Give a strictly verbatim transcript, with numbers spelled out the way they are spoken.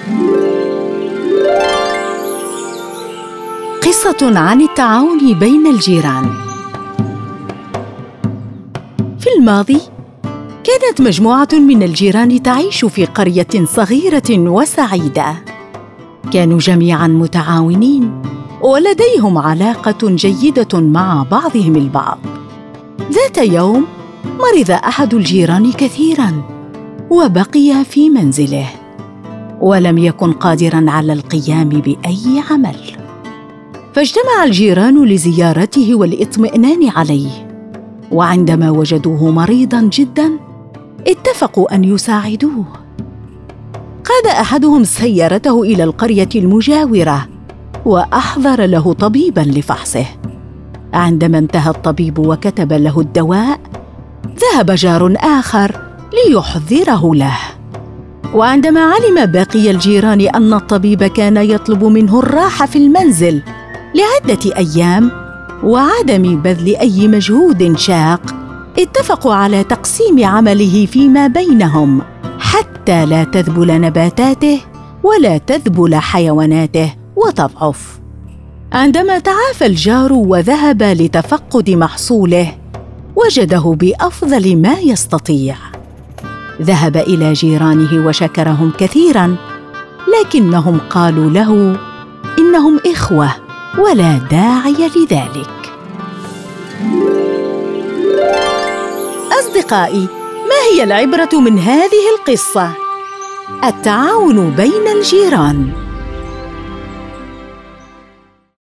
قصة عن التعاون بين الجيران. في الماضي كانت مجموعة من الجيران تعيش في قرية صغيرة وسعيدة. كانوا جميعاً متعاونين ولديهم علاقة جيدة مع بعضهم البعض. ذات يوم مرض أحد الجيران كثيراً وبقي في منزله ولم يكن قادراً على القيام بأي عمل. فاجتمع الجيران لزيارته والإطمئنان عليه، وعندما وجدوه مريضاً جداً اتفقوا أن يساعدوه. قاد أحدهم سيارته إلى القرية المجاورة وأحضر له طبيباً لفحصه. عندما انتهى الطبيب وكتب له الدواء، ذهب جار آخر ليحضره له. وعندما علم باقي الجيران أن الطبيب كان يطلب منه الراحة في المنزل لعدة أيام وعدم بذل أي مجهود شاق، اتفقوا على تقسيم عمله فيما بينهم حتى لا تذبل نباتاته ولا تذبل حيواناته وتضعف. عندما تعافى الجار وذهب لتفقد محصوله، وجده بأفضل ما يستطيع. ذهب إلى جيرانه وشكرهم كثيراً، لكنهم قالوا له إنهم إخوة ولا داعي لذلك. أصدقائي، ما هي العبرة من هذه القصة؟ التعاون بين الجيران.